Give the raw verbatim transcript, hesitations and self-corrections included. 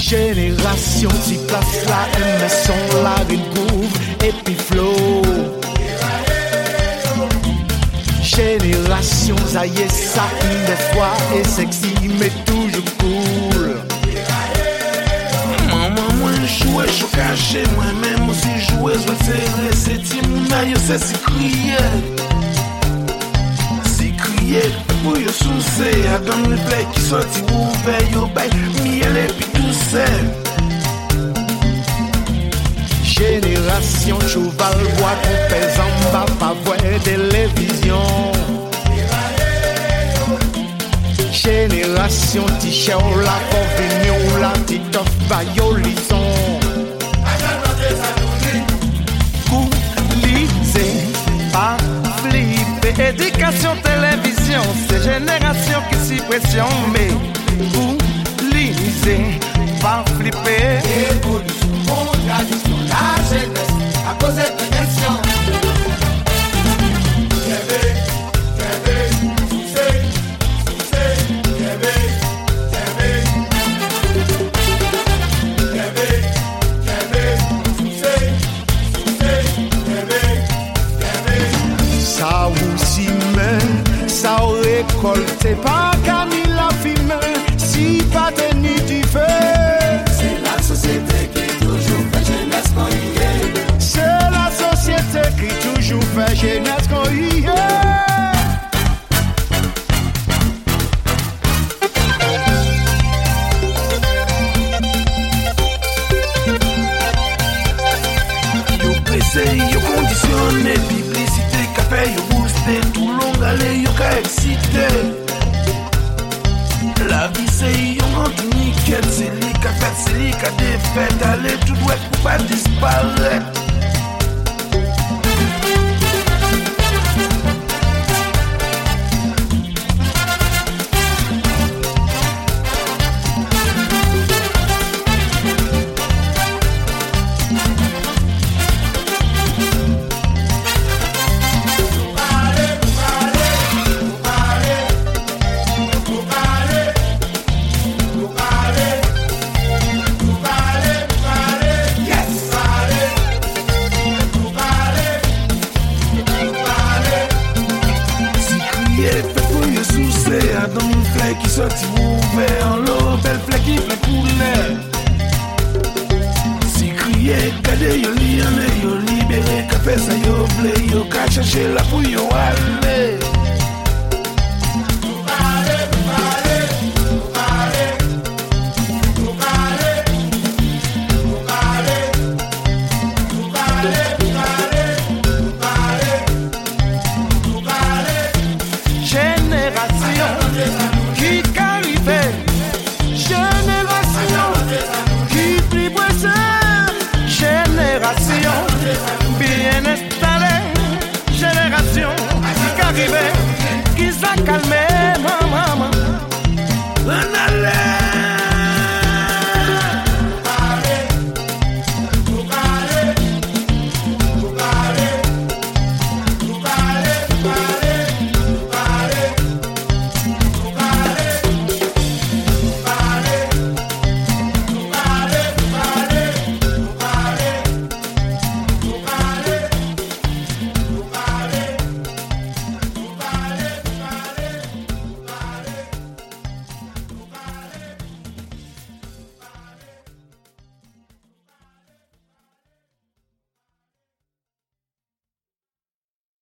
Génération qui place la M son la recouvre et puis flow. Génération ça y est ça une des fois est sexy mais toujours cool. Maman moi jouer je caché moi-même aussi jouer je serrer c'est timna yo c'est si crier. Si crier pour yo soucier à dans le play qui sorti ouvert yo bay miel et puis tout seul. Génération cheval bois qu'on pèse en bas pas voir télévision. Génération t-shirt la convenue la petite off bayolison. Coulissé, pas flipper. Éducation télévision, c'est génération qui s'y pression mais coulissé, pas flipper. Tradition, la jeunesse, à cause de l'élection. Kébé, Kébé, Soussé, Soussé, Kébé, Kébé. Kébé, Kébé, Soussé, Soussé, Kébé, Kébé. Ça ou si mais, ça ou récolté par Camille la fumée, si pas tenu du feu. C'est la société qui c'est la société qui toujours fait jeunesse qu'on y est. Yo pressé, yo conditionné, publicité, café, yo boosté, tout long allé, yo ka excité. La vie c'est yon rentre nickel, c'est lui qui a fait, c'est lui qui a défait. Allez tout doit pour pas disparaître. Qui sorti ouvert en l'eau, belle flèche qui fait couler. Si crier, gade yo li ane, yo libéré, café ça yo blé, yo ka chercher la pou yo aller. Bien installé, génération qui arrive, qui s'accalme.